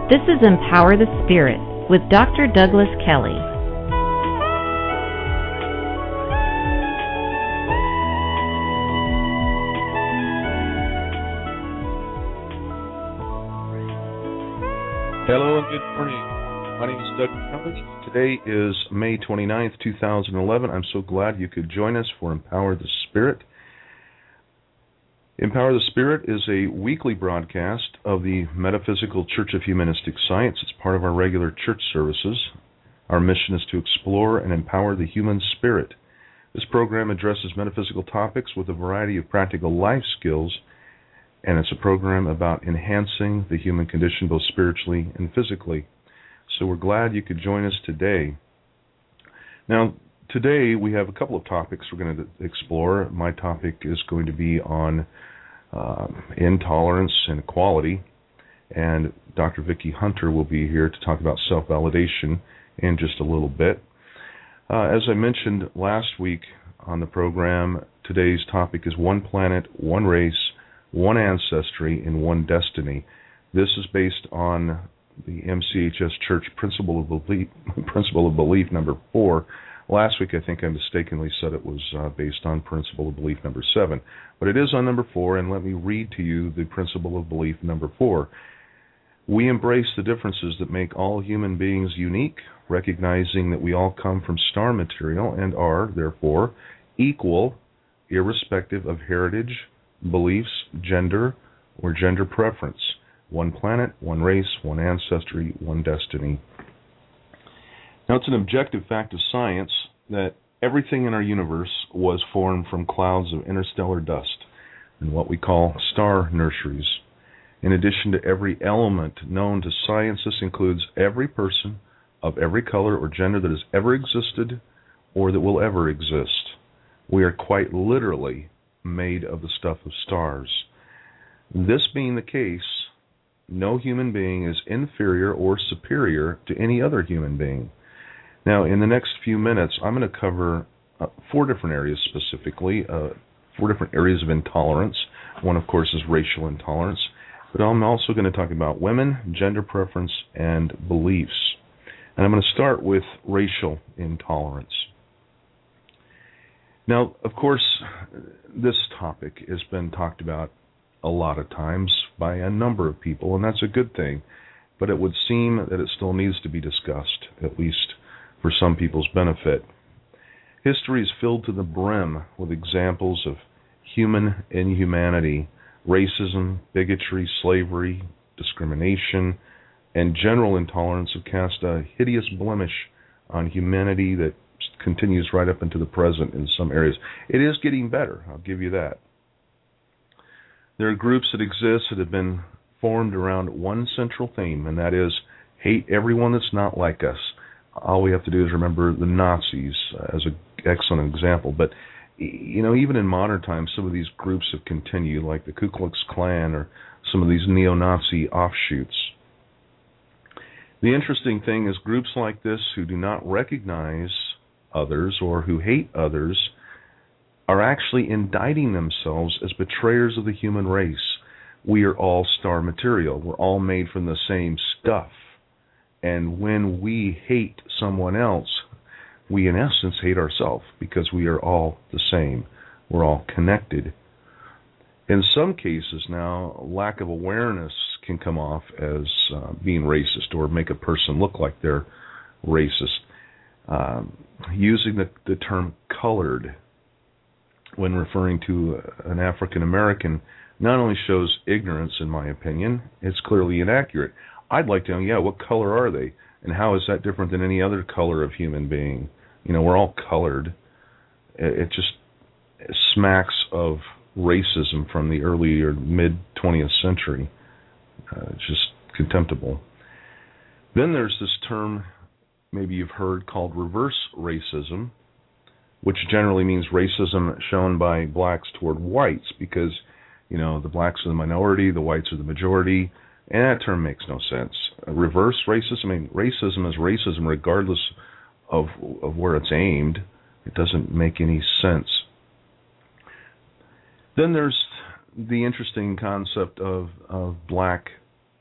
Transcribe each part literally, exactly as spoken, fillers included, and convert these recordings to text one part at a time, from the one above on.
This is Empower the Spirit with Doctor Douglas Kelly. Hello and good morning. My name is Doug Kelly. Today is May twenty-ninth, two thousand eleven. I'm so glad you could join us for Empower the Spirit. Empower the Spirit is a weekly broadcast of the Metaphysical Church of Humanistic Science. It's part of our regular church services. Our mission is to explore and empower the human spirit. This program addresses metaphysical topics with a variety of practical life skills, and it's a program about enhancing the human condition both spiritually and physically. So we're glad you could join us today. Now, today we have a couple of topics we're going to explore. My topic is going to be on uh, intolerance and equality, and Doctor Vicki Hunter will be here to talk about self-validation in just a little bit. Uh, as I mentioned last week on the program, today's topic is one planet, one race, one ancestry, and one destiny. This is based on the M C H S Church Principle of Belief, Principle of Belief number four. Last week, I think I mistakenly said it was uh, based on Principle of Belief number seven, but it is on number four, and let me read to you the Principle of Belief number four. We embrace the differences that make all human beings unique, recognizing that we all come from star material and are, therefore, equal, irrespective of heritage, beliefs, gender, or gender preference. One planet, one race, one ancestry, one destiny. Now, it's an objective fact of science that everything in our universe was formed from clouds of interstellar dust in what we call star nurseries. In addition to every element known to science, this includes every person of every color or gender that has ever existed or that will ever exist. We are quite literally made of the stuff of stars. This being the case, no human being is inferior or superior to any other human being. Now, in the next few minutes, I'm going to cover uh, four different areas specifically, uh, four different areas of intolerance. One, of course, is racial intolerance, but I'm also going to talk about women, gender preference, and beliefs. And I'm going to start with racial intolerance. Now, of course, this topic has been talked about a lot of times by a number of people, and that's a good thing, but it would seem that it still needs to be discussed, at least for some people's benefit. History is filled to the brim with examples of human inhumanity, racism, bigotry, slavery, discrimination, and general intolerance have cast a hideous blemish on humanity that continues right up into the present in some areas. It is getting better, I'll give you that. There are groups that exist that have been formed around one central theme, and that is hate everyone that's not like us. All we have to do is remember the Nazis as an excellent example. But, you know, even in modern times, some of these groups have continued, like the Ku Klux Klan or some of these neo-Nazi offshoots. The interesting thing is groups like this who do not recognize others or who hate others are actually indicting themselves as betrayers of the human race. We are all star material. We're all made from the same stuff. And when we hate someone else, we in essence hate ourselves because we are all the same. We're all connected. In some cases now, lack of awareness can come off as uh, being racist or make a person look like they're racist. Um, using the, the term colored when referring to an African American not only shows ignorance, in my opinion, it's clearly inaccurate. I'd like to know, yeah, what color are they? And how is that different than any other color of human being? You know, we're all colored. It just smacks of racism from the early or mid-twentieth century. Uh, it's just contemptible. Then there's this term maybe you've heard called reverse racism, which generally means racism shown by blacks toward whites because, you know, the blacks are the minority, the whites are the majority, and that term makes no sense. Uh, reverse racism, I mean, racism is racism regardless of of where it's aimed. It doesn't make any sense. Then there's the interesting concept of, of black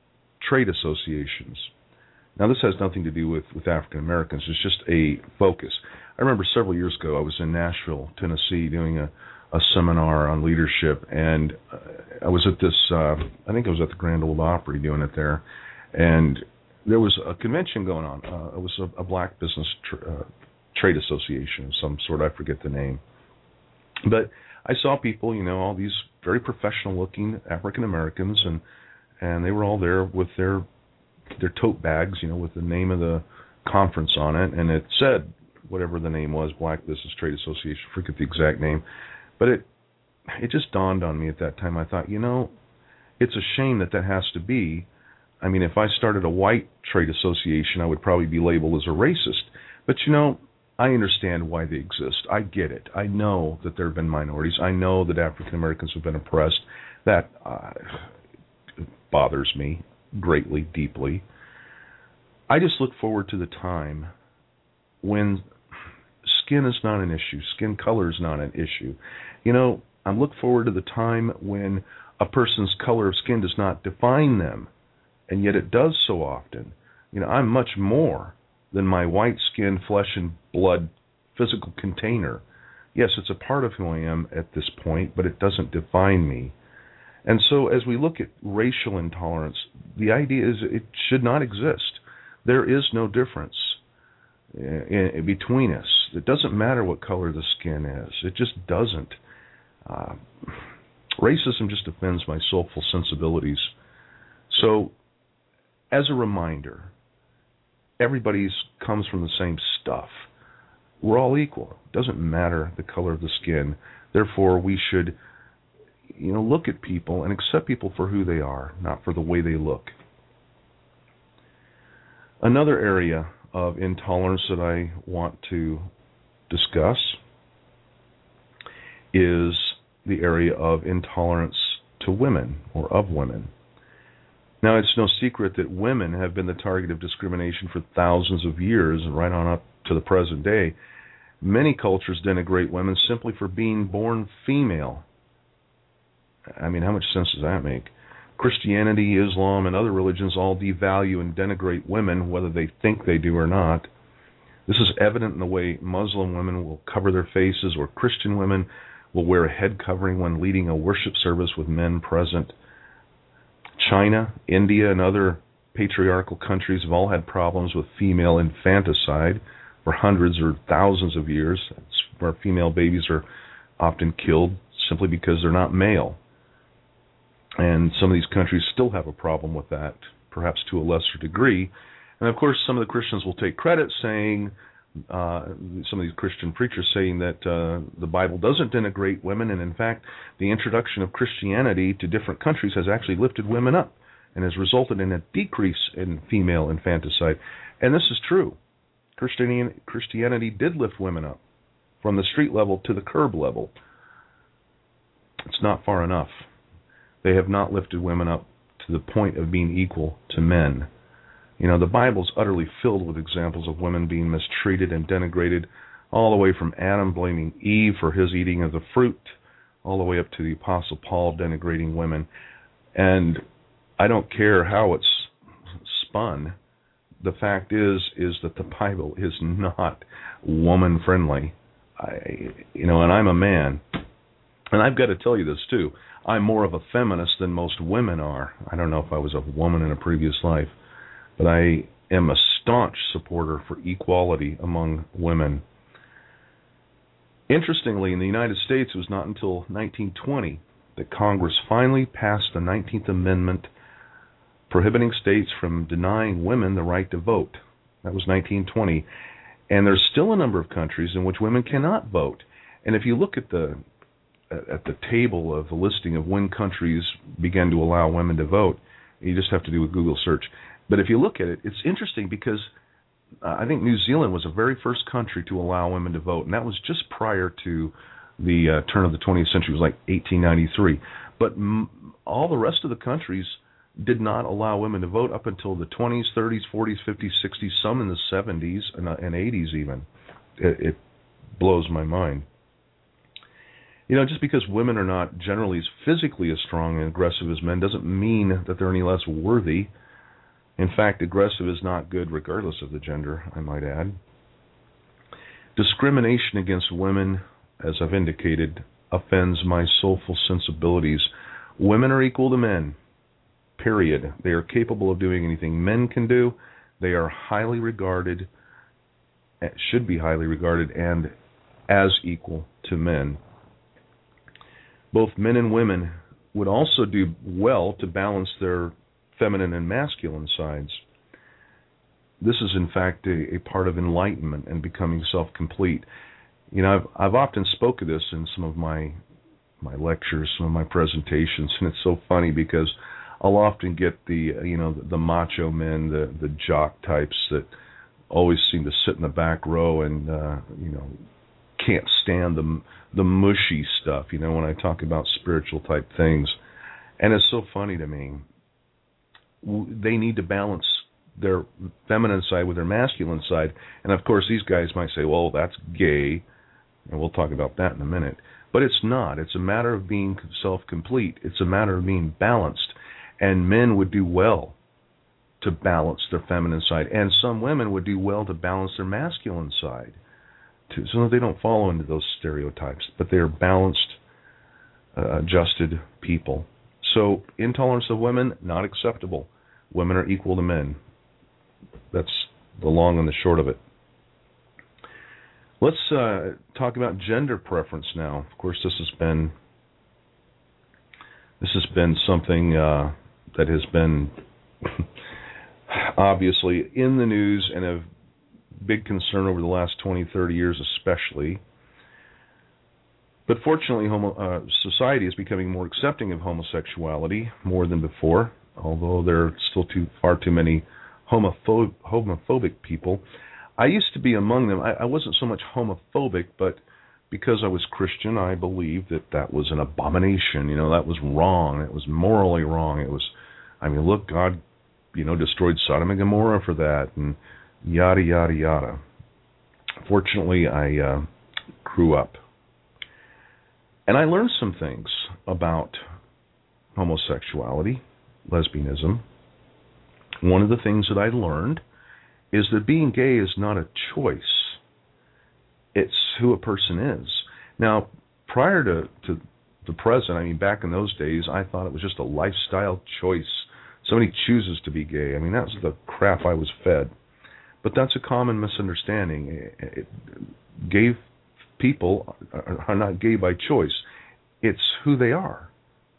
trade associations. Now, this has nothing to do with, with African Americans. It's just a focus. I remember several years ago, I was in Nashville, Tennessee, doing a, a seminar on leadership, and uh, I was at this, uh, I think I was at the Grand Ole Opry doing it there, and there was a convention going on. Uh, it was a, a black business tr- uh, trade association of some sort. I forget the name. But I saw people, you know, all these very professional-looking African Americans, and and they were all there with their their tote bags, you know, with the name of the conference on it, and it said whatever the name was, Black Business Trade Association. I forget the exact name, but it it just dawned on me at that time. I thought, you know, it's a shame that that has to be. I mean, if I started a white trade association, I would probably be labeled as a racist. But you know, I understand why they exist. I get it. I know that there have been minorities. I know that African Americans have been oppressed. That uh, bothers me greatly, deeply. I just look forward to the time when skin is not an issue, skin color is not an issue. You know, I look forward to the time when a person's color of skin does not define them, and yet it does so often. You know, I'm much more than my white skin, flesh and blood physical container. Yes, it's a part of who I am at this point, but it doesn't define me. And so as we look at racial intolerance, the idea is it should not exist. There is no difference in, in between us. It doesn't matter what color the skin is. It just doesn't. Uh, racism just offends my soulful sensibilities. So, as a reminder, everybody comes from the same stuff. We're all equal. It doesn't matter the color of the skin. Therefore, we should, you know, look at people and accept people for who they are, not for the way they look. Another area of intolerance that I want to discuss is the area of intolerance to women or of women. Now, it's no secret that women have been the target of discrimination for thousands of years, right on up to the present day. Many cultures denigrate women simply for being born female. I mean, how much sense does that make? Christianity, Islam, and other religions all devalue and denigrate women, whether they think they do or not. This is evident in the way Muslim women will cover their faces, or Christian women will wear a head covering when leading a worship service with men present. China, India, and other patriarchal countries have all had problems with female infanticide for hundreds or thousands of years. That's where female babies are often killed simply because they're not male. And some of these countries still have a problem with that, perhaps to a lesser degree. And of course, some of the Christians will take credit, saying, uh, some of these Christian preachers saying that uh, the Bible doesn't denigrate women, and in fact, the introduction of Christianity to different countries has actually lifted women up and has resulted in a decrease in female infanticide. And this is true. Christianity, Christianity did lift women up from the street level to the curb level. It's not far enough. They have not lifted women up to the point of being equal to men. You know, the Bible's utterly filled with examples of women being mistreated and denigrated, all the way from Adam blaming Eve for his eating of the fruit, all the way up to the Apostle Paul denigrating women. And I don't care how it's spun. The fact is, is that the Bible is not woman-friendly. I, you know, and I'm a man. And I've got to tell you this, too. I'm more of a feminist than most women are. I don't know if I was a woman in a previous life, but I am a staunch supporter for equality among women. Interestingly, in the United States, it was not until nineteen twenty that Congress finally passed the nineteenth Amendment prohibiting states from denying women the right to vote. That was nineteen twenty. And there's still a number of countries in which women cannot vote. And if you look at the at the table of the listing of when countries began to allow women to vote, you just have to do a Google search. But if you look at it, it's interesting because uh, I think New Zealand was the very first country to allow women to vote, and that was just prior to the uh, turn of the twentieth century. It was like eighteen ninety-three. But m- all the rest of the countries did not allow women to vote up until the twenties, thirties, forties, fifties, sixties, some in the seventies and, uh, and eighties even. It, it blows my mind. You know, just because women are not generally physically as strong and aggressive as men doesn't mean that they're any less worthy. In fact, aggressive is not good regardless of the gender, I might add. Discrimination against women, as I've indicated, offends my soulful sensibilities. Women are equal to men, period. They are capable of doing anything men can do. They are highly regarded, should be highly regarded, and as equal to men. Both men and women would also do well to balance their feminine and masculine sides. This is, in fact, a, a part of enlightenment and becoming self-complete. You know, I've, I've often spoken this in some of my my lectures, some of my presentations, and it's so funny because I'll often get the, you know, the, the macho men, the, the jock types that always seem to sit in the back row and, uh, you know, can't stand the the mushy stuff, you know, when I talk about spiritual type things. And it's so funny to me. They need to balance their feminine side with their masculine side. And, of course, these guys might say, well, that's gay. And we'll talk about that in a minute. But it's not. It's a matter of being self-complete. It's a matter of being balanced. And men would do well to balance their feminine side. And some women would do well to balance their masculine side, too, so that they don't fall into those stereotypes. But they're balanced, uh, adjusted people. So intolerance of women, not acceptable. Women are equal to men. That's the long and the short of it. Let's uh, talk about gender preference now. Of course, this has been this has been something uh, that has been obviously in the news and a big concern over the last twenty, thirty years especially. But fortunately, homo, uh, society is becoming more accepting of homosexuality more than before, although there are still too far too many homophob, homophobic people. I used to be among them. I, I wasn't so much homophobic, but because I was Christian, I believed that that was an abomination. You know, that was wrong. It was morally wrong. It was, I mean, look, God, you know, destroyed Sodom and Gomorrah for that, and yada, yada, yada. Fortunately, I uh, grew up. And I learned some things about homosexuality, lesbianism. One of the things that I learned is that being gay is not a choice. It's who a person is. Now, prior to, to the present, I mean, back in those days, I thought it was just a lifestyle choice. Somebody chooses to be gay. I mean, that's the crap I was fed. But that's a common misunderstanding. It, it, gay people are not gay by choice. It's who they are.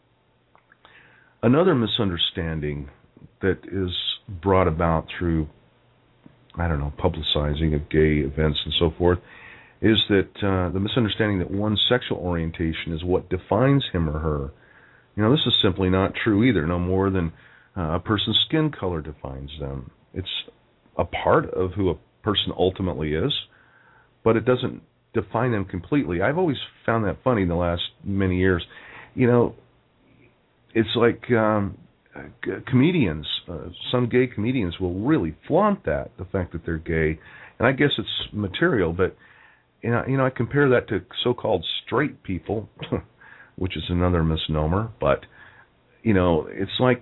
Another misunderstanding that is brought about through, I don't know, publicizing of gay events and so forth, is that uh, the misunderstanding that one's sexual orientation is what defines him or her. You know, this is simply not true either, no more than uh, a person's skin color defines them. It's a part of who a person ultimately is, but it doesn't define them completely. I've always found that funny in the last many years. You know, it's like um, comedians, uh, some gay comedians will really flaunt that, the fact that they're gay. And I guess it's material, but you know, you know I compare that to so-called straight people, which is another misnomer. But, you know, it's like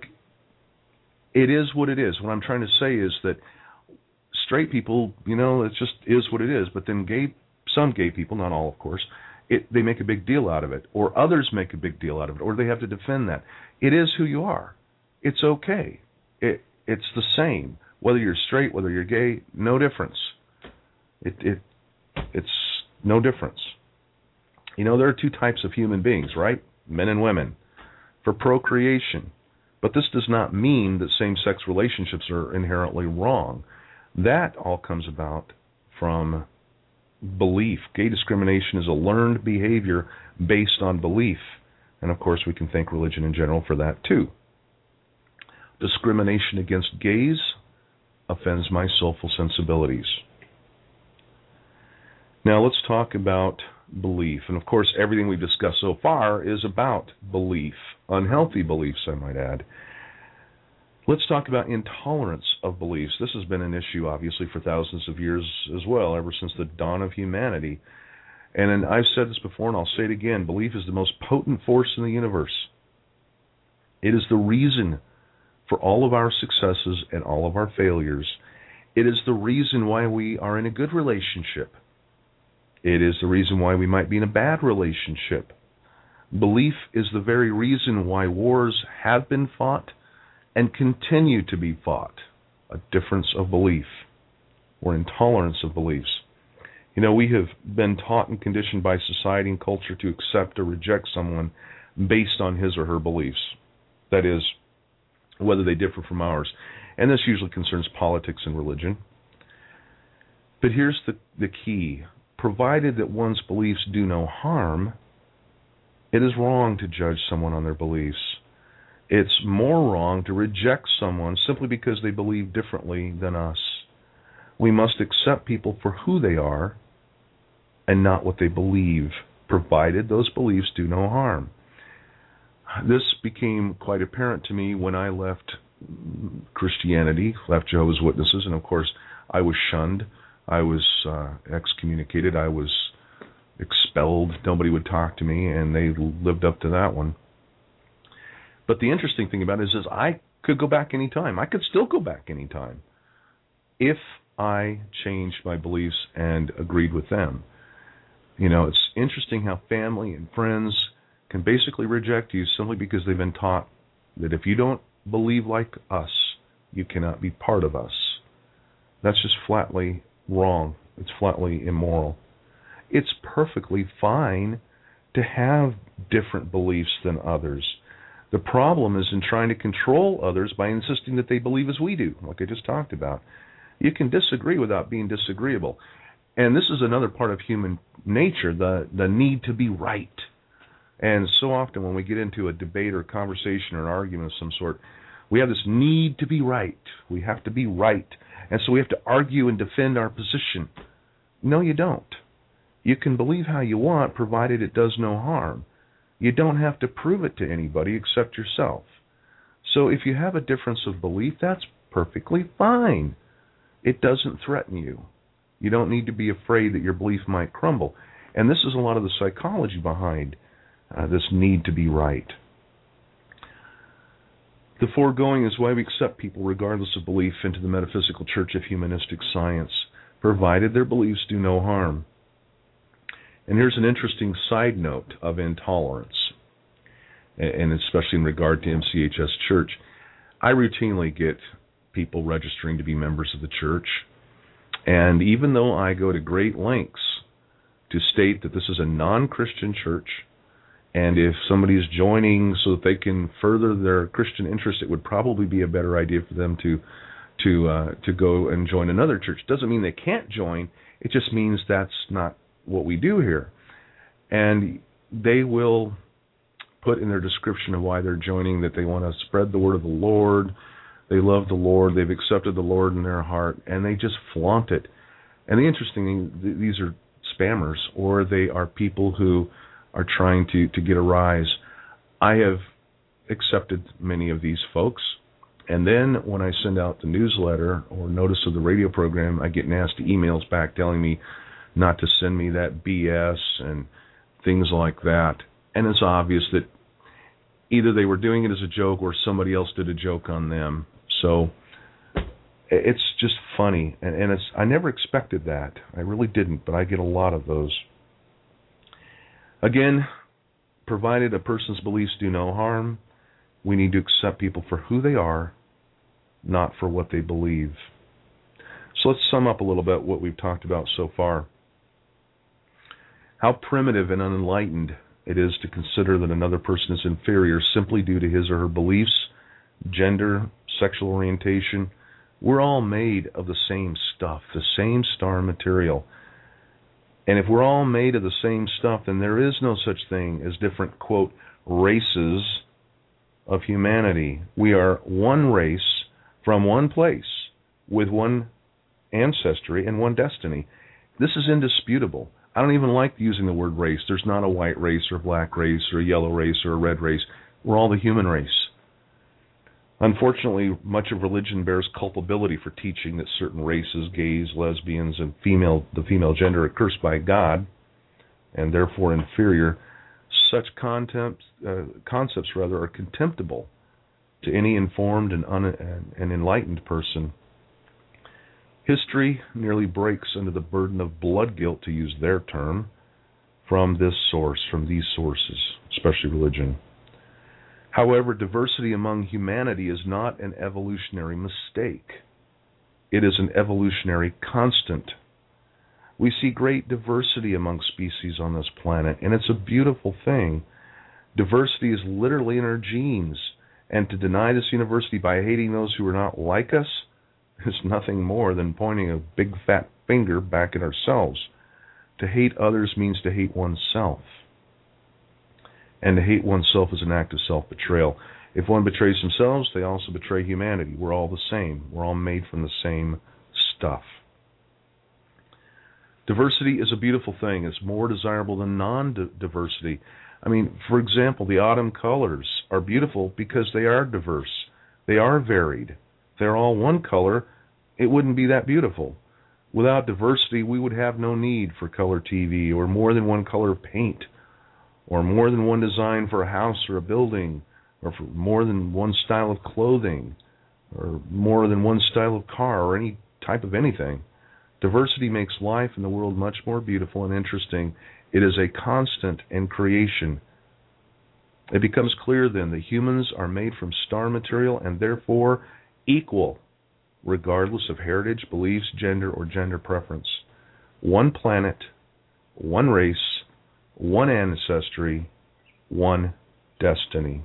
it is what it is. What I'm trying to say is that straight people, you know, it just is what it is. But then gay, some gay people, not all, of course, it, they make a big deal out of it, or others make a big deal out of it, or they have to defend that. It is who you are. It's okay. It it's the same whether you're straight, whether you're gay. No difference. It it it's no difference. You know, there are two types of human beings, right? Men and women, for procreation. But this does not mean that same-sex relationships are inherently wrong. That all comes about from belief. Gay discrimination is a learned behavior based on belief. And, of course, we can thank religion in general for that, too. Discrimination against gays offends my soulful sensibilities. Now, let's talk about belief. And, of course, everything we've discussed so far is about belief. Unhealthy beliefs, I might add. Let's talk about intolerance of beliefs. This has been an issue, obviously, for thousands of years as well, ever since the dawn of humanity. And, and I've said this before, and I'll say it again, belief is the most potent force in the universe. It is the reason for all of our successes and all of our failures. It is the reason why we are in a good relationship. It is the reason why we might be in a bad relationship. Belief is the very reason why wars have been fought and continue to be fought. A difference of belief or intolerance of beliefs. You know, we have been taught and conditioned by society and culture to accept or reject someone based on his or her beliefs. That is, whether they differ from ours. And this usually concerns politics and religion. But here's the, the key. Provided that one's beliefs do no harm, it is wrong to judge someone on their beliefs. It's more wrong to reject someone simply because they believe differently than us. We must accept people for who they are and not what they believe, provided those beliefs do no harm. This became quite apparent to me when I left Christianity, left Jehovah's Witnesses, and of course I was shunned. I was uh, excommunicated. I was expelled. Nobody would talk to me, and they lived up to that one. But the interesting thing about it is, is I could go back any time. I could still go back any time if I changed my beliefs and agreed with them. You know, it's interesting how family and friends can basically reject you simply because they've been taught that if you don't believe like us, you cannot be part of us. That's just flatly wrong. It's flatly immoral. It's perfectly fine to have different beliefs than others. The problem is in trying to control others by insisting that they believe as we do, like I just talked about. You can disagree without being disagreeable. And this is another part of human nature, the, the need to be right. And so often when we get into a debate or conversation or an argument of some sort, we have this need to be right. We have to be right. And so we have to argue and defend our position. No, you don't. You can believe how you want, provided it does no harm. You don't have to prove it to anybody except yourself. So if you have a difference of belief, that's perfectly fine. It doesn't threaten you. You don't need to be afraid that your belief might crumble. And this is a lot of the psychology behind uh, this need to be right. The foregoing is why we accept people, regardless of belief, into the metaphysical church of humanistic science, provided their beliefs do no harm. And here's an interesting side note of intolerance, and especially in regard to M C H S Church. I routinely get people registering to be members of the church, and even though I go to great lengths to state that this is a non-Christian church, and if somebody's joining so that they can further their Christian interest, it would probably be a better idea for them to to uh, to go and join another church. Doesn't mean they can't join. It just means that's not what we do here. And they will put in their description of why they're joining that they want to spread the word of the Lord. They love the Lord. They've accepted the Lord in their heart, and they just flaunt it. And the interesting thing, these are spammers, or they are people who are trying to, to get a rise. I have accepted many of these folks, and then when I send out the newsletter or notice of the radio program, I get nasty emails back telling me not to send me that B S and things like that. And it's obvious that either they were doing it as a joke or somebody else did a joke on them. So it's just funny, and, and it's I never expected that. I really didn't, but I get a lot of those. Again, provided a person's beliefs do no harm, we need to accept people for who they are, not for what they believe. So let's sum up a little bit what we've talked about so far. How primitive and unenlightened it is to consider that another person is inferior simply due to his or her beliefs, gender, sexual orientation. We're all made of the same stuff, the same star material. And if we're all made of the same stuff, then there is no such thing as different, quote, races of humanity. We are one race from one place with one ancestry and one destiny. This is indisputable. I don't even like using the word race. There's not a white race or a black race or a yellow race or a red race. We're all the human race. Unfortunately, much of religion bears culpability for teaching that certain races, gays, lesbians, and female the female gender are cursed by God and therefore inferior. Such concepts, uh, concepts rather, are contemptible to any informed and, un- and enlightened person. History nearly breaks under the burden of blood guilt, to use their term, from this source, from these sources, especially religion. However, diversity among humanity is not an evolutionary mistake. It is an evolutionary constant. We see great diversity among species on this planet, and it's a beautiful thing. Diversity is literally in our genes, and to deny this university by hating those who are not like us is nothing more than pointing a big fat finger back at ourselves. To hate others means to hate oneself. And to hate oneself is an act of self-betrayal. If one betrays themselves, they also betray humanity. We're all the same. We're all made from the same stuff. Diversity is a beautiful thing. It's more desirable than non-diversity. I mean, for example, the autumn colors are beautiful because they are diverse. They are varied. If they're all one color, it wouldn't be that beautiful. Without diversity, we would have no need for color T V or more than one color of paint or more than one design for a house or a building or for more than one style of clothing or more than one style of car or any type of anything. Diversity makes life in the world much more beautiful and interesting. It is a constant in creation. It becomes clear then that humans are made from star material and therefore equal, regardless of heritage, beliefs, gender, or gender preference. One planet, one race, one ancestry, one destiny.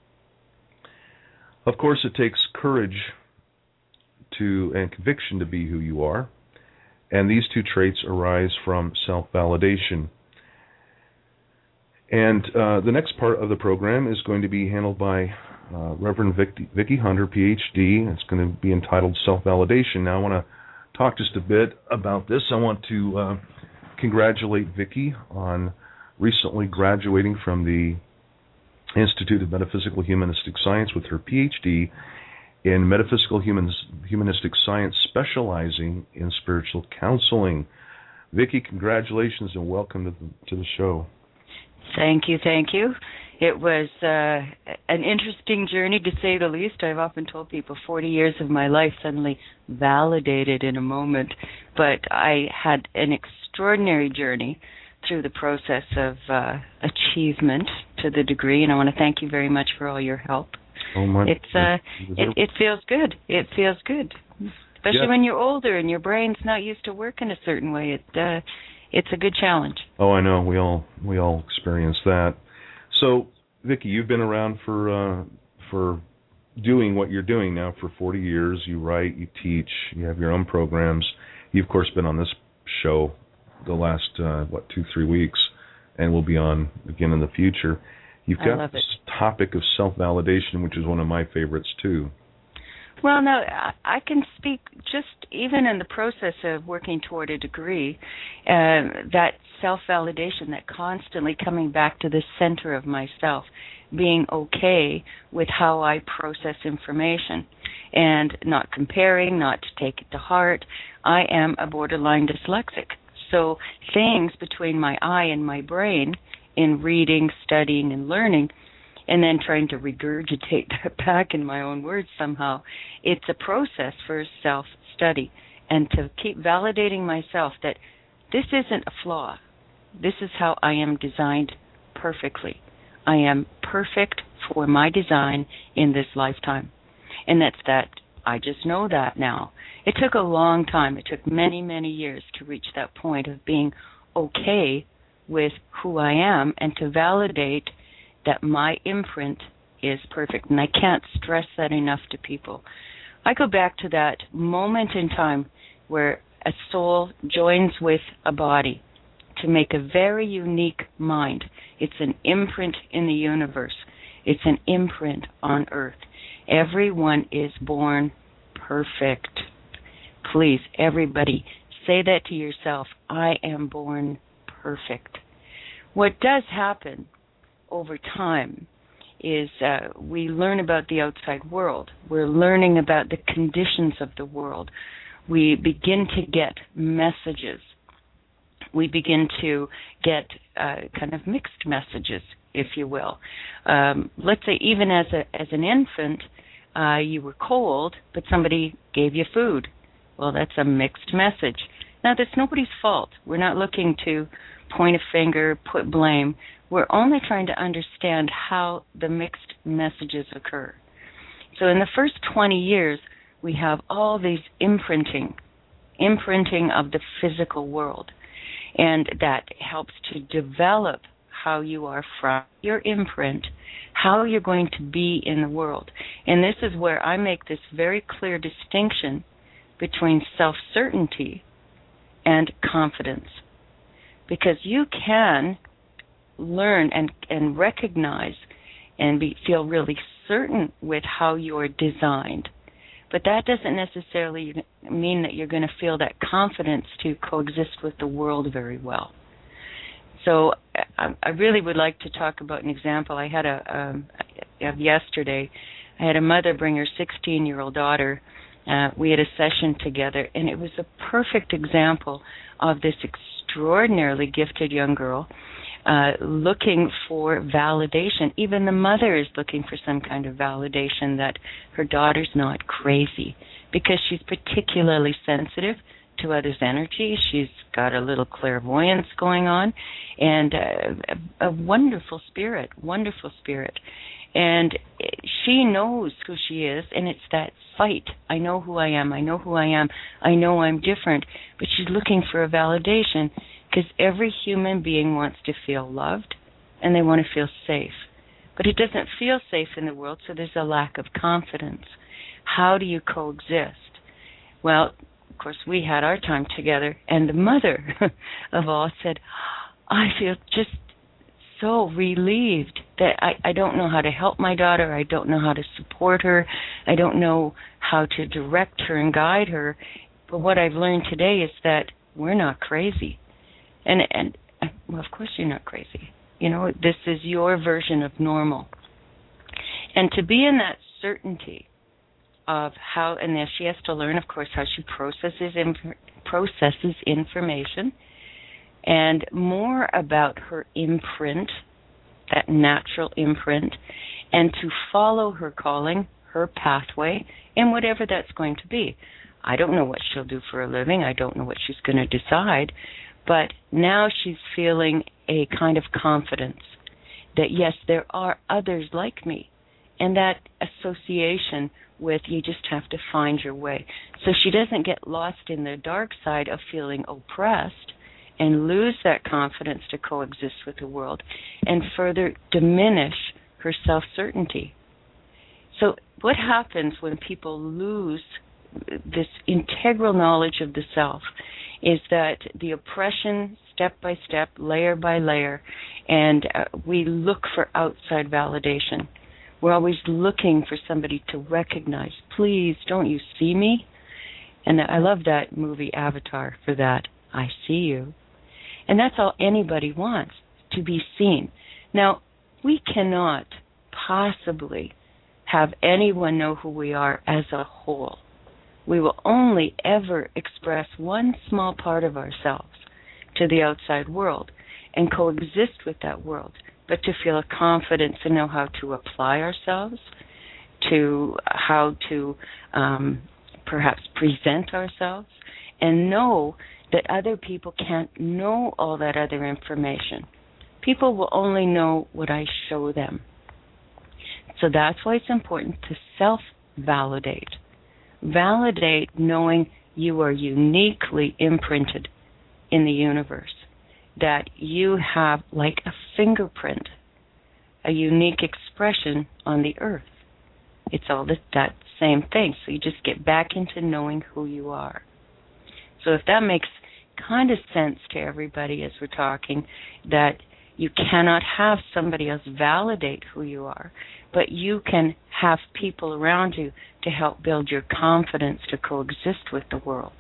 Of course, it takes courage to and conviction to be who you are, and these two traits arise from self-validation. And uh, the next part of the program is going to be handled by uh, Reverend Vicky, Vicky Hunter, P H D. It's going to be entitled Self-Validation. Now, I want to talk just a bit about this. I want to uh, congratulate Vicky on recently graduating from the Institute of Metaphysical Humanistic Science with her P H D in Metaphysical Humans, Humanistic Science, specializing in spiritual counseling. Vicky, congratulations and welcome to the, to the show. Thank you, thank you. It was uh, an interesting journey, to say the least. I've often told people forty years of my life suddenly validated in a moment, but I had an extraordinary journey through the process of uh, achievement to the degree, and I want to thank you very much for all your help. Oh my! It's uh, it, it feels good. It feels good, especially yeah. when you're older and your brain's not used to working a certain way. It uh, it's a good challenge. Oh, I know. We all we all experience that. So, Vicky, you've been around for uh, for doing what you're doing now for forty years. You write, you teach, you have your own programs. You've of course been on this show the last uh, what two three weeks, and we'll be on again in the future. You've got this it. topic of self-validation, which is one of my favorites too. Well, no, I can speak just even in the process of working toward a degree, uh, that self-validation, that constantly coming back to the center of myself, being okay with how I process information and not comparing, not to take it to heart. I am a borderline dyslexic. So things between my eye and my brain in reading, studying, and learning, and then trying to regurgitate that back in my own words somehow. It's a process for self-study and to keep validating myself that this isn't a flaw. This is how I am designed perfectly. I am perfect for my design in this lifetime. And that's that. I just know that now. It took a long time. It took many, many years to reach that point of being okay with who I am and to validate that my imprint is perfect. And I can't stress that enough to people. I go back to that moment in time where a soul joins with a body to make a very unique mind. It's an imprint in the universe. It's an imprint on earth. Everyone is born perfect. Please, everybody, say that to yourself. I am born perfect. What does happen over time is uh, we learn about the outside world. We're learning about the conditions of the world. We begin to get messages. We begin to get uh, kind of mixed messages if you will. Um, let's say even as a as an infant, uh, you were cold, but somebody gave you food. Well, that's a mixed message. Now, that's nobody's fault. We're not looking to point a finger, put blame. We're only trying to understand how the mixed messages occur. So in the first twenty years, we have all these imprinting, imprinting of the physical world. And that helps to develop how you are from your imprint, how you're going to be in the world. And this is where I make this very clear distinction between self-certainty and confidence. Because you can learn and, and recognize and be, feel really certain with how you're designed. But that doesn't necessarily mean that you're going to feel that confidence to coexist with the world very well. So I, I really would like to talk about an example. I had a, um, of yesterday, I had a mother bring her sixteen-year-old daughter. Uh, we had a session together, and it was a perfect example of this extraordinarily gifted young girl uh, looking for validation. Even the mother is looking for some kind of validation that her daughter's not crazy, because she's particularly sensitive to others' energy. She's got a little clairvoyance going on, and uh, a, a wonderful spirit, wonderful spirit. And she knows who she is, and it's that fight. I know who I am. I know who I am. I know I'm different. But she's looking for a validation, because every human being wants to feel loved, and they want to feel safe. But it doesn't feel safe in the world, so there's a lack of confidence. How do you coexist? Well, of course, we had our time together, and the mother of all said, I feel just so relieved that I, I don't know how to help my daughter. I don't know how to support her. I don't know how to direct her and guide her. But what I've learned today is that we're not crazy. And, and well, of course you're not crazy. You know, this is your version of normal. And to be in that certainty of how, and then she has to learn, of course, how she processes inf- processes information, and more about her imprint, that natural imprint, and to follow her calling, her pathway, and whatever that's going to be. I don't know what she'll do for a living. I don't know what she's going to decide. But now she's feeling a kind of confidence that, yes, there are others like me. And that association with you just have to find your way. So she doesn't get lost in the dark side of feeling oppressed and lose that confidence to coexist with the world and further diminish her self-certainty. So what happens when people lose this integral knowledge of the self is that the oppression, step by step, layer by layer, and uh, we look for outside validation. We're always looking for somebody to recognize, please, don't you see me? And I love that movie Avatar for that. I see you. And that's all anybody wants, to be seen. Now, we cannot possibly have anyone know who we are as a whole. We will only ever express one small part of ourselves to the outside world and coexist with that world, but to feel a confidence to know how to apply ourselves, to how to um, perhaps present ourselves, and know that other people can't know all that other information. People will only know what I show them. So that's why it's important to self-validate. Validate knowing you are uniquely imprinted in the universe, that you have like a fingerprint, a unique expression on the earth. It's all this, that same thing. So you just get back into knowing who you are. So if that makes kind of sense to everybody as we're talking, that you cannot have somebody else validate who you are, but you can have people around you to help build your confidence to coexist with the world.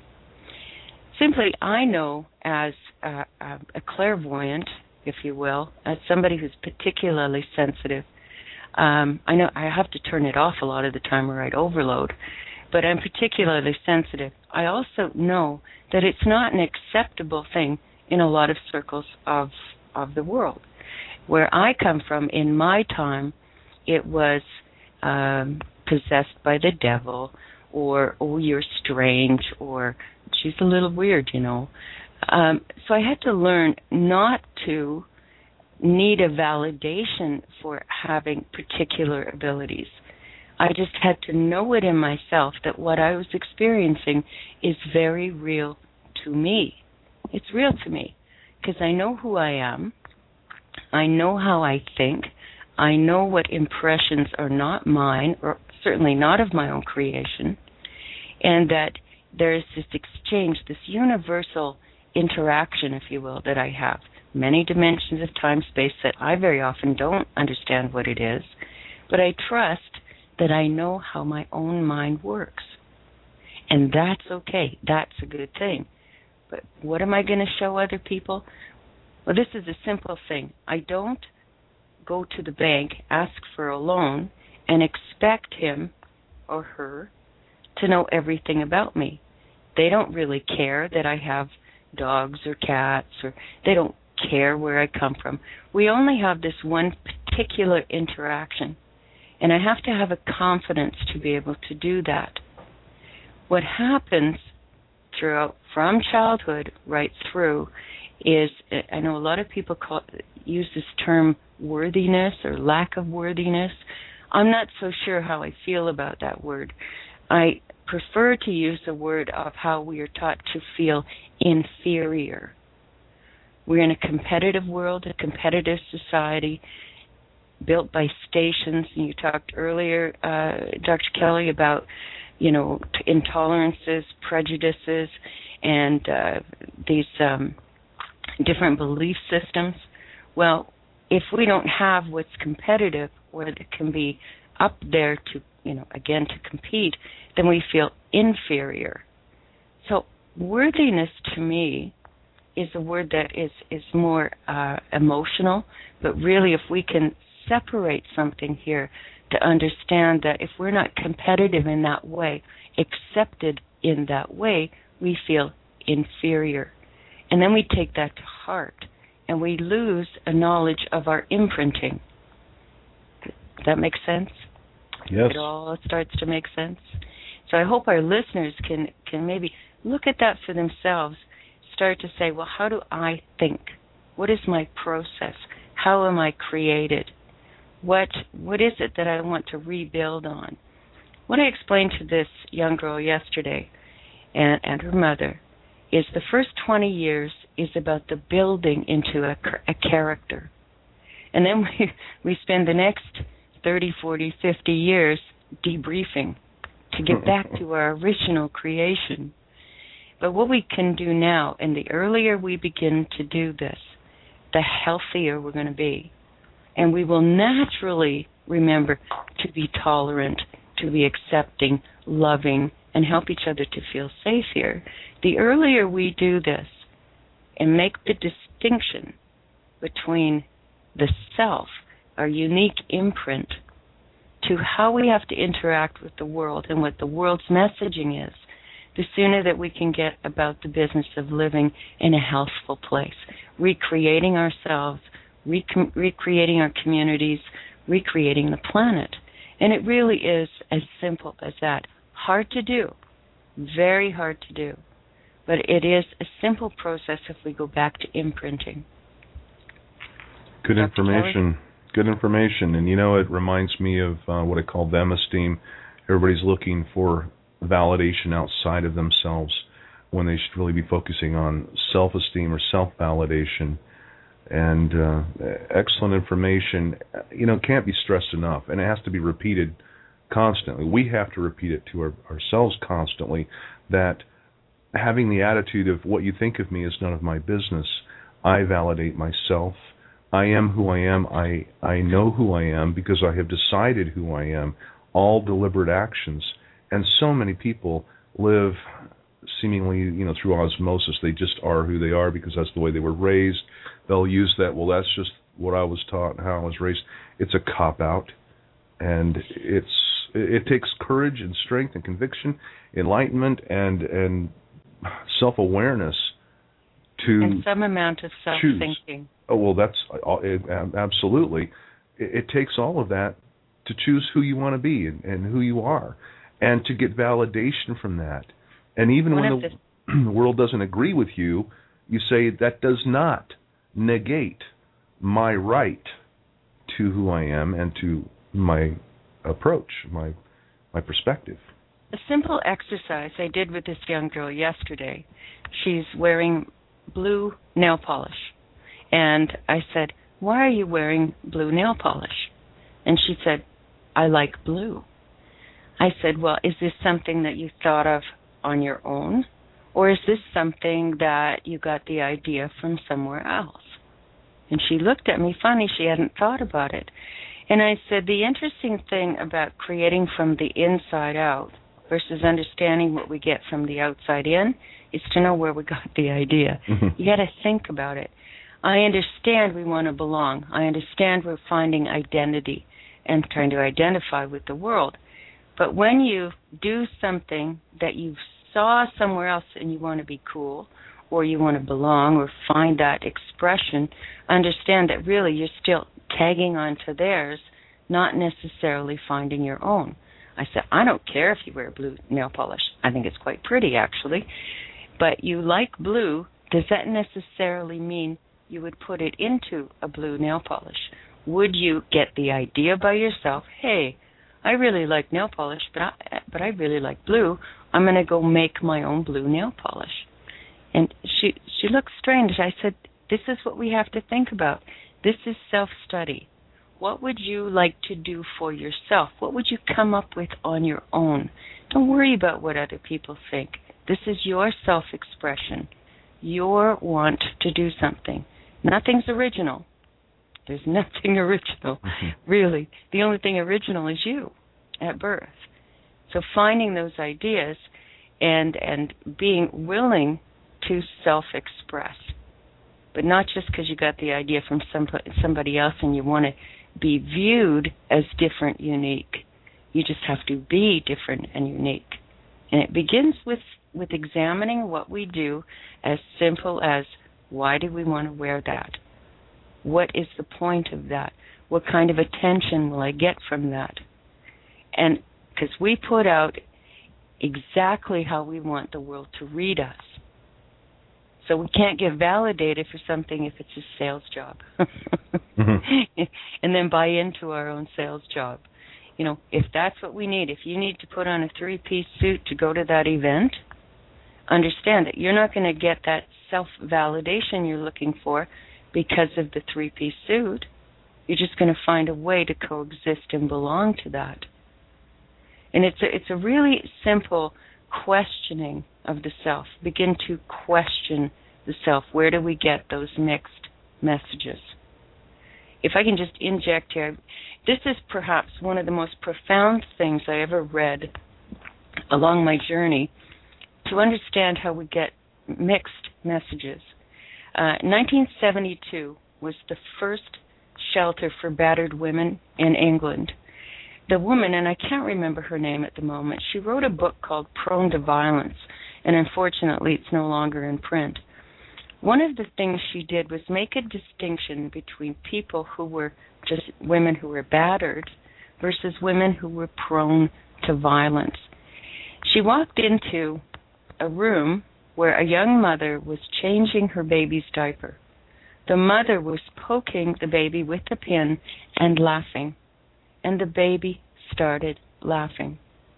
Simply, I know as a, a clairvoyant, if you will, as somebody who's particularly sensitive, um, I know I have to turn it off a lot of the time or I'd overload, but I'm particularly sensitive. I also know that it's not an acceptable thing in a lot of circles of of the world. Where I come from, in my time, it was um, possessed by the devil, or, oh, you're strange, or she's a little weird, you know. Um, so I had to learn not to need a validation for having particular abilities. I just had to know it in myself that what I was experiencing is very real to me. It's real to me because I know who I am. I know how I think. I know what impressions are not mine, or certainly not of my own creation, and that there's this exchange, this universal interaction, if you will, that I have. Many dimensions of time, space that I very often don't understand what it is, but I trust that I know how my own mind works. And that's okay. That's a good thing. But what am I going to show other people? Well, this is a simple thing. I don't go to the bank, ask for a loan, and expect him or her to know everything about me. They don't really care that I have dogs or cats, or they don't care where I come from. We only have this one particular interaction, and I have to have a confidence to be able to do that. What happens throughout, from childhood right through, is, I know a lot of people call, use this term worthiness or lack of worthiness. I'm not so sure how I feel about that word. I prefer to use the word of how we are taught to feel inferior. We're in a competitive world, a competitive society built by stations. And you talked earlier, uh, Doctor Kelly, about, you know, intolerances, prejudices, and uh, these um, different belief systems. Well, if we don't have what's competitive, or that can be up there to, you know, again, to compete, then we feel inferior. So worthiness to me is a word that is, is more uh, emotional, but really if we can separate something here to understand that if we're not competitive in that way, accepted in that way, we feel inferior. And then we take that to heart, and we lose a knowledge of our imprinting. Does that make sense? Yes. It all starts to make sense. So I hope our listeners can, can maybe look at that for themselves, start to say, well, how do I think? What is my process? How am I created? What What is it that I want to rebuild on? What I explained to this young girl yesterday and, and her mother is the first twenty years is about the building into a, a character. And then we, we spend the next thirty, forty, fifty years debriefing to get back to our original creation. But what we can do now, and the earlier we begin to do this, the healthier we're going to be. And we will naturally remember to be tolerant, to be accepting, loving, and help each other to feel safe here. The earlier we do this and make the distinction between the self, our unique imprint, to how we have to interact with the world and what the world's messaging is, the sooner that we can get about the business of living in a healthful place, recreating ourselves, rec- recreating our communities, recreating the planet. And it really is as simple as that. Hard to do, very hard to do, but it is a simple process if we go back to imprinting. Good information. Good information. And, you know, it reminds me of uh, what I call them esteem. Everybody's looking for validation outside of themselves when they should really be focusing on self-esteem or self-validation. And uh, excellent information. You know, can't be stressed enough, and it has to be repeated constantly. We have to repeat it to our, ourselves constantly, that having the attitude of what you think of me is none of my business. I validate myself. I am who I am. I, I know who I am because I have decided who I am, all deliberate actions. And so many people live seemingly, you know, through osmosis. They just are who they are because that's the way they were raised. They'll use that, well, that's just what I was taught and how I was raised. It's a cop-out, and it's it takes courage and strength and conviction, enlightenment, and and self-awareness to and some amount of self-thinking. Oh, well, that's it, absolutely. It, it takes all of that to choose who you want to be and, and who you are, and to get validation from that. And even One when the, the world doesn't agree with you, you say that does not negate my right to who I am and to my approach, my my perspective. A simple exercise I did with this young girl yesterday. She's wearing blue nail polish. And I said, "Why are you wearing blue nail polish?" And she said, "I like blue." I said, "Well, is this something that you thought of on your own? Or is this something that you got the idea from somewhere else?" And she looked at me funny. She hadn't thought about it. And I said, the interesting thing about creating from the inside out versus understanding what we get from the outside in is to know where we got the idea. Mm-hmm. You got to think about it. I understand we want to belong. I understand we're finding identity and trying to identify with the world. But when you do something that you saw somewhere else and you want to be cool, or you want to belong or find that expression, understand that really you're still tagging onto theirs, not necessarily finding your own. I said, I don't care if you wear blue nail polish. I think it's quite pretty, actually. But you like blue, does that necessarily mean you would put it into a blue nail polish? Would you get the idea by yourself, hey, I really like nail polish, but I, but I really like blue. I'm going to go make my own blue nail polish. And she she looked strange. I said, this is what we have to think about. This is self-study. What would you like to do for yourself? What would you come up with on your own? Don't worry about what other people think. This is your self-expression, your want to do something. Nothing's original. There's nothing original, mm-hmm. really. The only thing original is you at birth. So finding those ideas and and being willing to self-express, but not just because you got the idea from some, somebody else and you want to be viewed as different, unique. You just have to be different and unique. And it begins with, with examining what we do, as simple as, why do we want to wear that? What is the point of that? What kind of attention will I get from that? And because we put out exactly how we want the world to read us. So we can't get validated for something if it's a sales job. mm-hmm. And then buy into our own sales job. You know, if that's what we need, if you need to put on a three-piece suit to go to that event, understand that you're not going to get that self-validation you're looking for because of the three-piece suit. You're just going to find a way to coexist and belong to that. And it's a, it's a really simple questioning of the self. Begin to question the self. Where do we get those mixed messages? If I can just inject here, this is perhaps one of the most profound things I ever read along my journey to understand how we get mixed messages. Uh, nineteen seventy-two was the first shelter for battered women in England. The woman, and I can't remember her name at the moment, she wrote a book called Prone to Violence, and unfortunately it's no longer in print. One of the things she did was make a distinction between people who were just women who were battered versus women who were prone to violence. She walked into a room where a young mother was changing her baby's diaper. The mother was poking the baby with a pin and laughing, and the baby started laughing.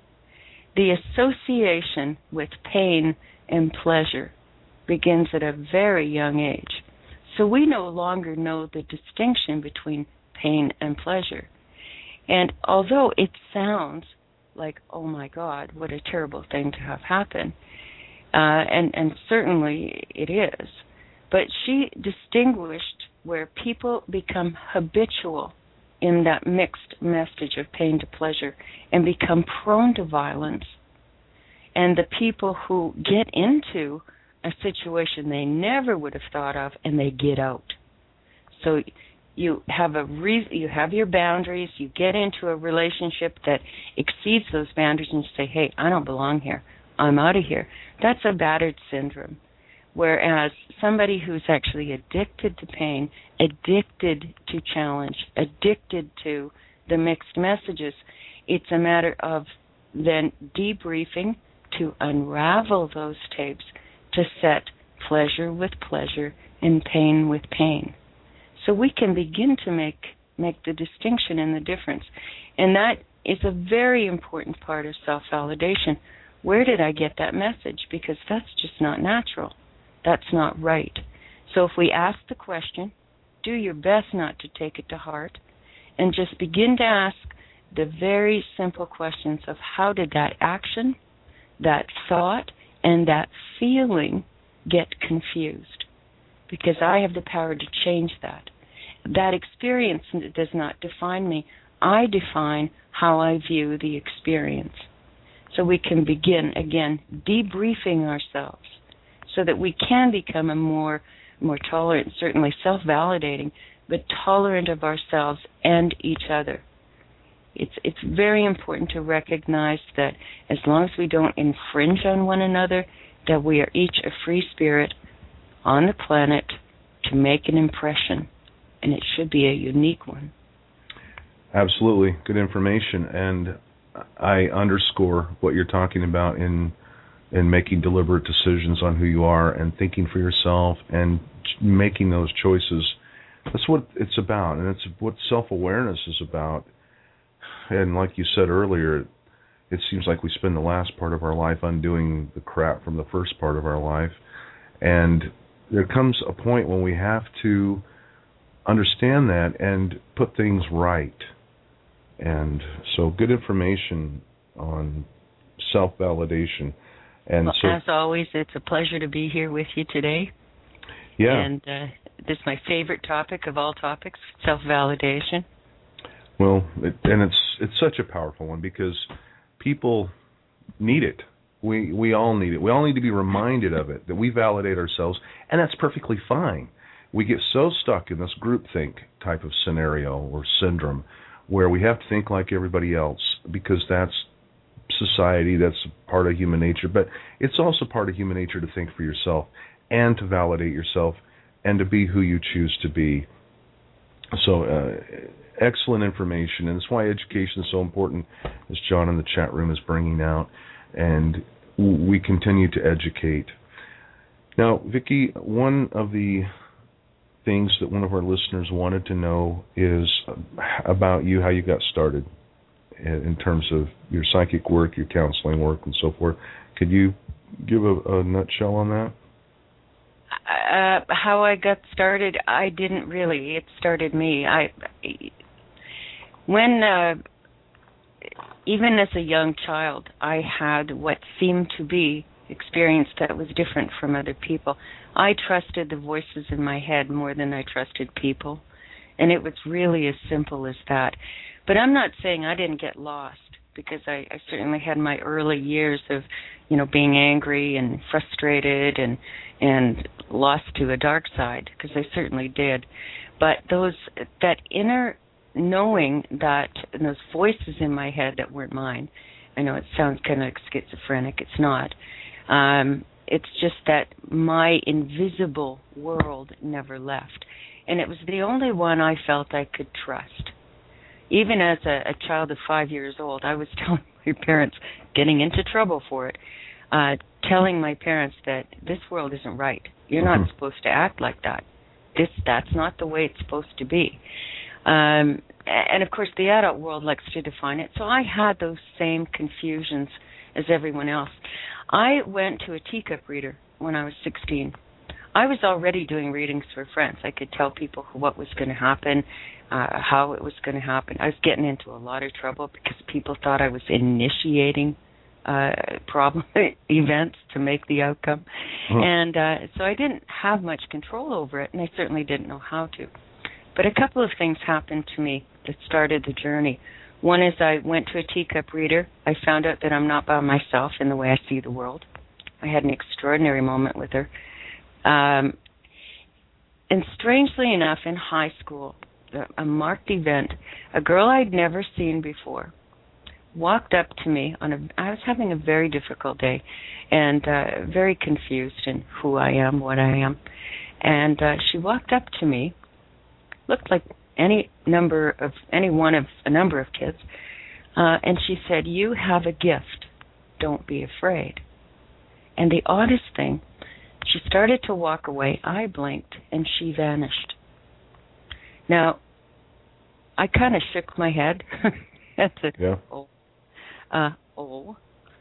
The association with pain and pleasure begins at a very young age. So we no longer know the distinction between pain and pleasure. And although it sounds like, oh my God, what a terrible thing to have happen, uh, and, and certainly it is, but she distinguished where people become habitual in that mixed message of pain to pleasure and become prone to violence, and the people who get into a situation they never would have thought of and they get out. So you have a re- you have your boundaries, you get into a relationship that exceeds those boundaries and you say, hey, I don't belong here, I'm out of here. That's a battered syndrome. Whereas somebody who's actually addicted to pain, addicted to challenge, addicted to the mixed messages, it's a matter of then debriefing to unravel those tapes, to set pleasure with pleasure and pain with pain. So we can begin to make make the distinction and the difference. And that is a very important part of self-validation. Where did I get that message? Because that's just not natural. That's not right. So if we ask the question, do your best not to take it to heart, and just begin to ask the very simple questions of how did that action, that thought, and that feeling get confused? Because I have the power to change that. That experience does not define me. I define how I view the experience. So we can begin, again, debriefing ourselves so that we can become a more more tolerant, certainly self-validating, but tolerant of ourselves and each other. It's it's very important to recognize that as long as we don't infringe on one another, that we are each a free spirit on the planet to make an impression, and it should be a unique one. Absolutely. Good information. And I underscore what you're talking about in in making deliberate decisions on who you are and thinking for yourself and making those choices. That's what it's about, and it's what self-awareness is about. And like you said earlier, it seems like we spend the last part of our life undoing the crap from the first part of our life. And there comes a point when we have to understand that and put things right. And so good information on self-validation. And well, so, as always, it's a pleasure to be here with you today. Yeah. And uh, this is my favorite topic of all topics, self-validation. Well, it, and it's it's such a powerful one because people need it. We we all need it. We all need to be reminded of it, that we validate ourselves, and that's perfectly fine. We get so stuck in this groupthink type of scenario or syndrome where we have to think like everybody else because that's society, that's part of human nature. But it's also part of human nature to think for yourself and to validate yourself and to be who you choose to be. So uh, excellent information, and that's why education is so important, as John in the chat room is bringing out, and we continue to educate. Now, Vicki, one of the things that one of our listeners wanted to know is about you, how you got started in terms of your psychic work, your counseling work, and so forth. Could you give a, a nutshell on that? Uh, how I got started, I didn't really. It started me. I, when, uh, even as a young child, I had what seemed to be experience that was different from other people. I trusted the voices in my head more than I trusted people, and it was really as simple as that. But I'm not saying I didn't get lost, because I, I certainly had my early years of, you know, being angry and frustrated and and lost to a dark side, because I certainly did. But those that inner knowing that, and those voices in my head that weren't mine, I know it sounds kind of like schizophrenic. It's not. Um, it's just that my invisible world never left. And it was the only one I felt I could trust. Even as a, a child of five years old, I was telling my parents, getting into trouble for it, uh, telling my parents that this world isn't right. You're not mm-hmm. supposed to act like that. This That's not the way it's supposed to be. Um, and, of course, the adult world likes to define it. So I had those same confusions as everyone else. I went to a teacup reader when I was sixteen. I was already doing readings for friends. I could tell people what was going to happen, uh, how it was going to happen. I was getting into a lot of trouble because people thought I was initiating uh, problem events to make the outcome. Huh. And uh, so I didn't have much control over it, and I certainly didn't know how to. But a couple of things happened to me that started the journey. One is I went to a teacup reader. I found out that I'm not by myself in the way I see the world. I had an extraordinary moment with her. Um, and strangely enough, in high school, a marked event, a girl I'd never seen before walked up to me on a I was having a very difficult day and uh very confused in who I am, what I am. And uh she walked up to me, looked like any number of any one of a number of kids, uh and she said, "You have a gift. Don't be afraid." And the oddest thing, she started to walk away. I blinked and she vanished. Now, I kind of shook my head. That's a yeah. oh. Uh, oh.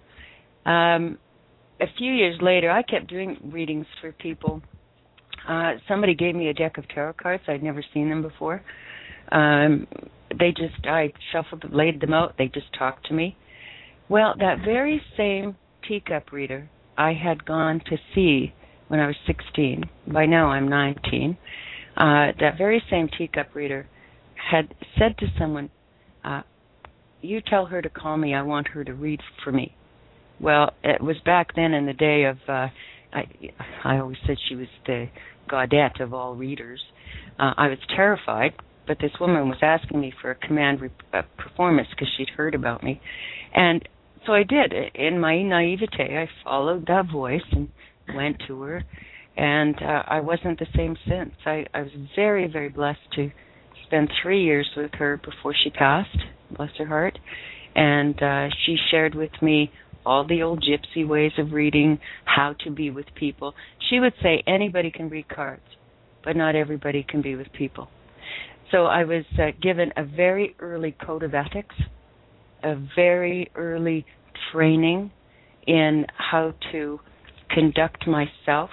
Um, a few years later, I kept doing readings for people. Uh, somebody gave me a deck of tarot cards. I'd never seen them before. Um, they just, I shuffled, laid them out. They just talked to me. Well, that very same teacup reader I had gone to see when I was sixteen. By now I'm nineteen. Uh, that very same teacup reader had said to someone, uh, "You tell her to call me. I want her to read for me." Well, it was back then in the day of, uh, I, I always said she was the Gaudette of all readers. Uh, I was terrified, but this woman was asking me for a command re- uh, performance because she'd heard about me. And so I did. In my naivete, I followed that voice and went to her. And uh, I wasn't the same since. I, I was very, very blessed to spend three years with her before she passed, bless her heart. And uh, she shared with me all the old gypsy ways of reading, how to be with people. She would say anybody can read cards, but not everybody can be with people. So I was uh, given a very early code of ethics, a very early training in how to conduct myself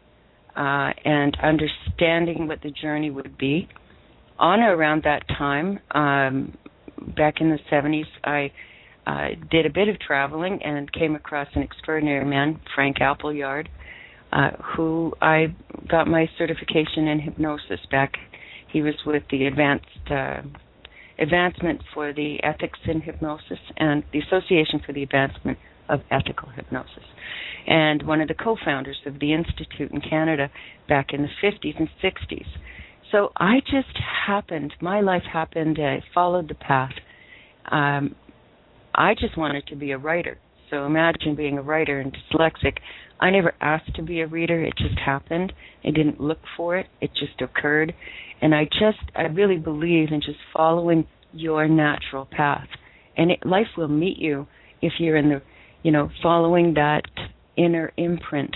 uh, and understanding what the journey would be. On or around that time, um, back in the seventies, I uh, did a bit of traveling and came across an extraordinary man, Frank Appleyard, uh, who I got my certification in hypnosis back. He was with the advanced uh, advancement for the ethics in hypnosis and the Association for the Advancement of Ethical Hypnosis, and one of the co-founders of the Institute in Canada back in the fifties and sixties. So I just happened, my life happened, I followed the path. Um, I just wanted to be a writer. So imagine being a writer and dyslexic. I never asked to be a reader. It just happened. I didn't look for it. It just occurred. And I just, I really believe in just following your natural path. And it, life will meet you if you're in the, you know, following that inner imprint.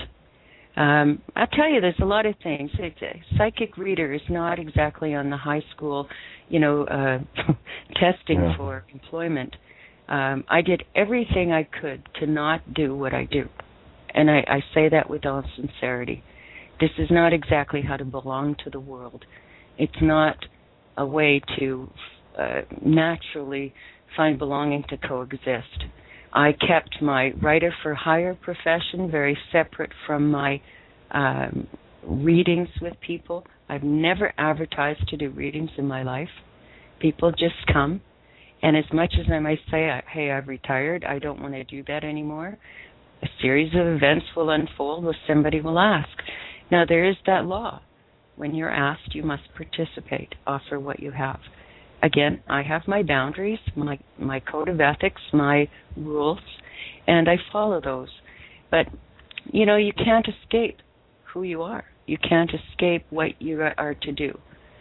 Um, I'll tell you, there's a lot of things. It's a psychic reader is not exactly on the high school, you know, uh, testing yeah. for employment. Um, I did everything I could to not do what I do. And I, I say that with all sincerity. This is not exactly how to belong to the world. It's not a way to uh, naturally find belonging to coexist. I kept my writer for hire profession very separate from my um, readings with people. I've never advertised to do readings in my life. People just come. And as much as I might say, hey, I've retired, I don't want to do that anymore, a series of events will unfold where somebody will ask. Now, there is that law. When you're asked, you must participate, offer what you have. Again, I have my boundaries, my my code of ethics, my rules, and I follow those. But, you know, you can't escape who you are. You can't escape what you are to do.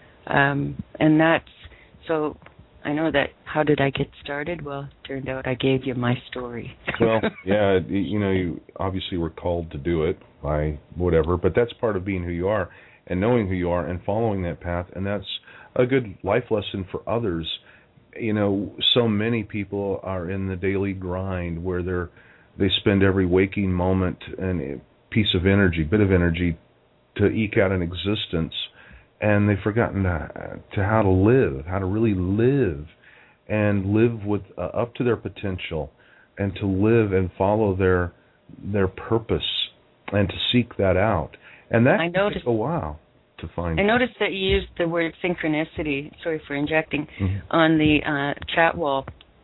Um, and that's, so I know that, how did I get started? Well, it turned out I gave you my story. Well, yeah, you know, you obviously were called to do it by whatever, but that's part of being who you are and knowing who you are and following that path, and that's a good life lesson for others. You know, so many people are in the daily grind where they're they spend every waking moment and a piece of energy, bit of energy, to eke out an existence, and they've forgotten to, to how to live, how to really live, and live with uh, up to their potential, and to live and follow their their purpose, and to seek that out. And that I can noticed, take a while to find. I noticed that you used the word synchronicity, sorry for injecting, mm-hmm. on the uh, chat wall.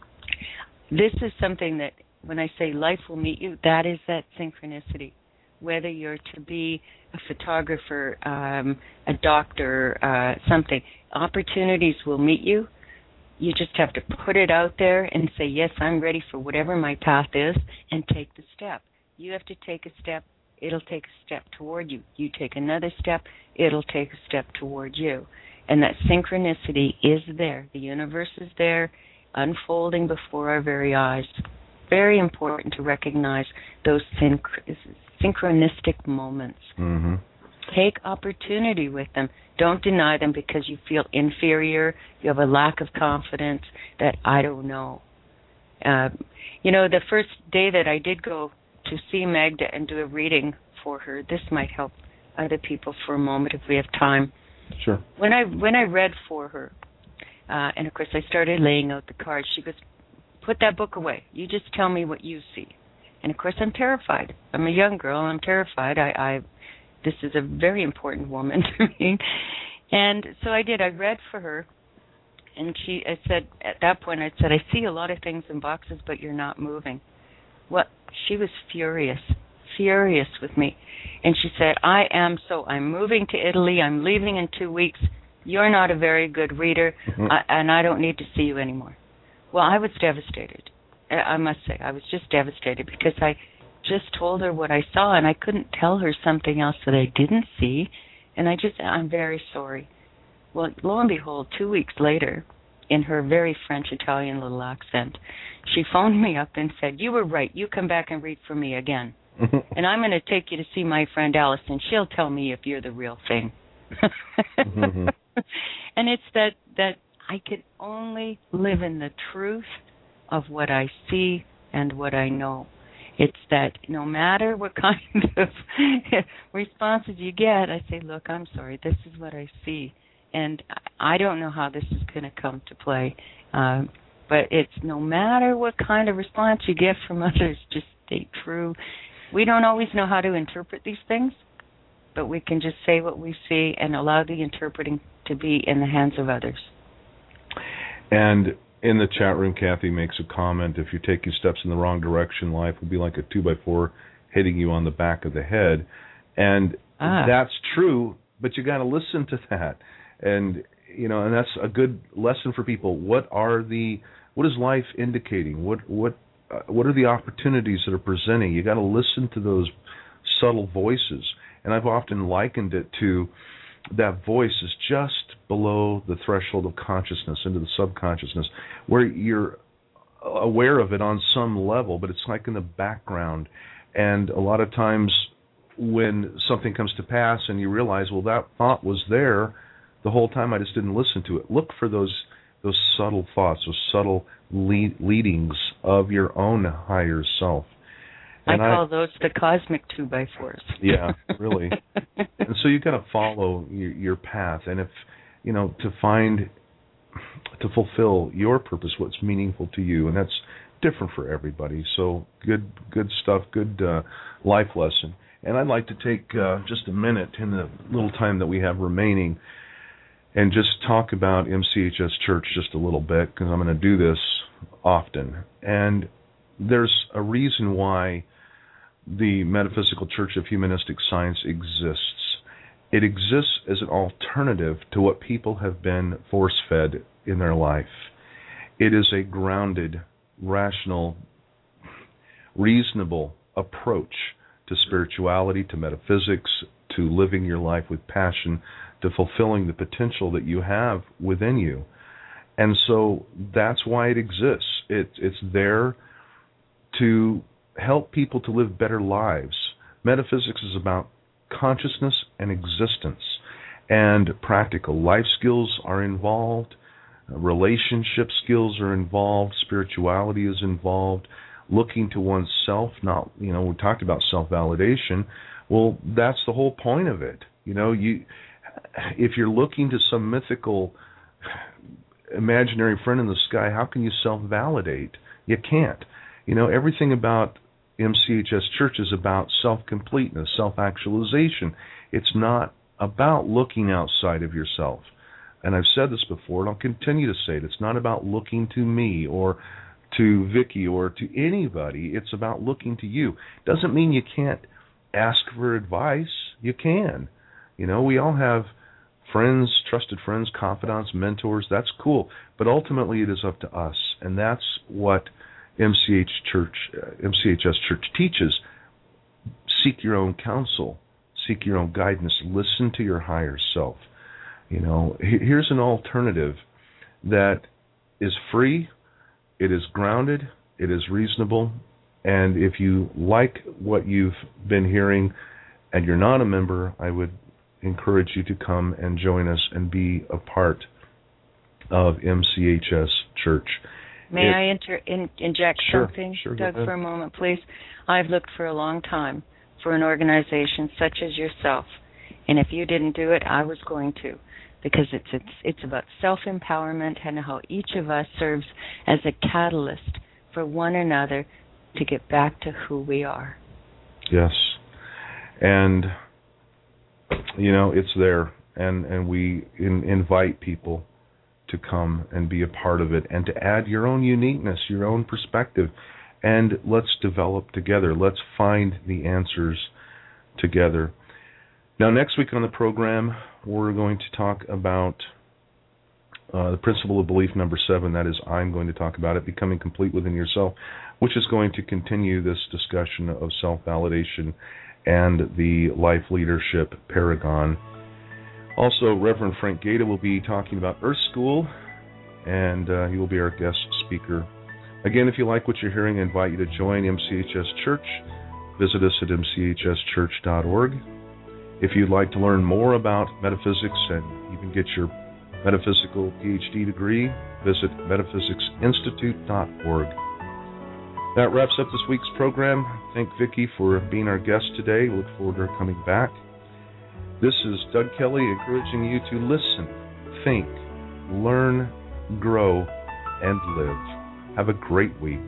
This is something that, when I say life will meet you, that is that synchronicity. Whether you're to be a photographer, um, a doctor, uh, something, opportunities will meet you. You just have to put it out there and say, yes, I'm ready for whatever my path is, and take the step. You have to take a step. It'll take a step toward you. You take another step. It'll take a step toward you. And that synchronicity is there. The universe is there, unfolding before our very eyes. Very important to recognize those synch- synchronistic moments. Mm-hmm. Take opportunity with them. Don't deny them because you feel inferior. You have a lack of confidence that I don't know. Uh, you know, the first day that I did go to see Magda and do a reading for her, this might help other people for a moment if we have time. Sure. When I when I read for her, uh, and of course I started laying out the cards, she goes, put that book away. You just tell me what you see. And of course I'm terrified. I'm a young girl. I'm terrified. I, I this is a very important woman to me. And so I did. I read for her. And she, I said, at that point, I said, I see a lot of things in boxes, but you're not moving. Well, she was furious, furious with me. And she said, I am so, I'm moving to Italy. I'm leaving in two weeks. You're not a very good reader, mm-hmm. I, and I don't need to see you anymore. Well, I was devastated. I must say, I was just devastated because I just told her what I saw, and I couldn't tell her something else that I didn't see. And I just, I'm very sorry. Well, lo and behold, two weeks later, in her very French-Italian little accent, she phoned me up and said, you were right. You come back and read for me again. And I'm going to take you to see my friend Alice, and she'll tell me if you're the real thing. mm-hmm. And it's that, that I can only live in the truth of what I see and what I know. It's that no matter what kind of responses you get, I say, look, I'm sorry, this is what I see. And I don't know how this is going to come to play. Um, but it's no matter what kind of response you get from others, just stay true. We don't always know how to interpret these things, but we can just say what we see and allow the interpreting to be in the hands of others. And in the chat room, Kathy makes a comment, if you're taking steps in the wrong direction, life will be like a two by four hitting you on the back of the head. And ah. that's true, but you got to listen to that. And, you know, and that's a good lesson for people. What are the, what is life indicating? What, what, uh, what are the opportunities that are presenting? You got to listen to those subtle voices. And I've often likened it to that voice is just below the threshold of consciousness, into the subconsciousness, where you're aware of it on some level, but it's like in the background. And a lot of times when something comes to pass and you realize, well, that thought was there the whole time, I just didn't listen to it. Look for those those subtle thoughts, those subtle lead, leadings of your own higher self. And I call I, those the cosmic two by fours. Yeah, really. And so you've got to follow your, your path, and if you know to find to fulfill your purpose, what's meaningful to you, and that's different for everybody. So good, good stuff, good uh, life lesson. And I'd like to take uh, just a minute in the little time that we have remaining, and just talk about M C H S Church just a little bit, because I'm going to do this often. And there's a reason why the Metaphysical Church of Humanistic Science exists. It exists as an alternative to what people have been force-fed in their life. It is a grounded, rational, reasonable approach to spirituality, to metaphysics, to living your life with passion, to fulfilling the potential that you have within you. And so that's why it exists. It, it's there to help people to live better lives. Metaphysics is about consciousness and existence, and practical life skills are involved, relationship skills are involved, spirituality is involved, looking to oneself. Not, you know, we talked about self-validation. Well, that's the whole point of it. You know, you if you're looking to some mythical imaginary friend in the sky, how can you self-validate? You can't. You know, everything about M C H S Church is about self-completeness, self-actualization. It's not about looking outside of yourself. And I've said this before, and I'll continue to say it. It's not about looking to me or to Vicky or to anybody. It's about looking to you. Doesn't mean you can't ask for advice. You can. You know, we all have friends, trusted friends, confidants, mentors. That's cool. But ultimately, it is up to us. And that's what M C H Church, uh, M C H S Church teaches. Seek your own counsel. Seek your own guidance. Listen to your higher self. You know, here's an alternative that is free, it is grounded, it is reasonable, and if you like what you've been hearing and you're not a member, I would encourage you to come and join us and be a part of M C H S Church. May it, I inter- in, inject sure, something, sure, Doug, for a moment, please? I've looked for a long time for an organization such as yourself, and if you didn't do it, I was going to, because it's it's it's about self-empowerment and how each of us serves as a catalyst for one another to get back to who we are. Yes, and you know, it's there, and and we in, invite people to come and be a part of it and to add your own uniqueness, your own perspective, and let's develop together. Let's find the answers together. Now, next week on the program, we're going to talk about uh, the principle of belief number seven. That is, I'm going to talk about it, becoming complete within yourself, which is going to continue this discussion of self-validation and the life leadership paragon. Also, Reverend Frank Gaeta will be talking about Earth School, and uh, he will be our guest speaker. Again, if you like what you're hearing, I invite you to join M C H S Church. Visit us at m c h s church dot org. If you'd like to learn more about metaphysics and even get your metaphysical P H D degree, visit metaphysics institute dot org. That wraps up this week's program. Thank Vicki for being our guest today. Look forward to her coming back. This is Doug Kelly encouraging you to listen, think, learn, grow, and live. Have a great week.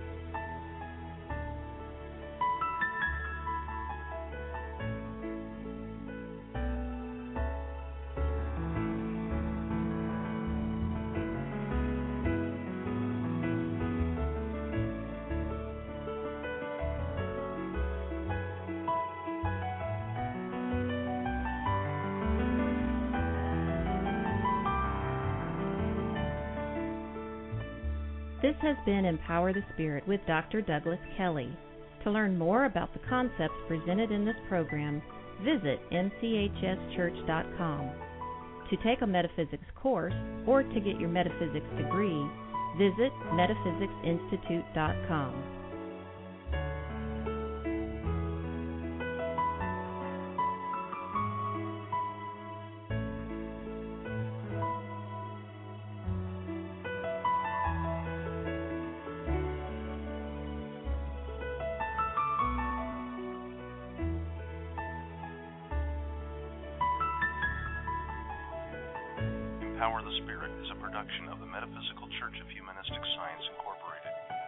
This has been Empower the Spirit with Doctor Douglas Kelly. To learn more about the concepts presented in this program, visit m c h s church dot com. To take a metaphysics course or to get your metaphysics degree, visit metaphysics institute dot com. Empower the Spirit is a production of the Metaphysical Church of Humanistic Science, Incorporated.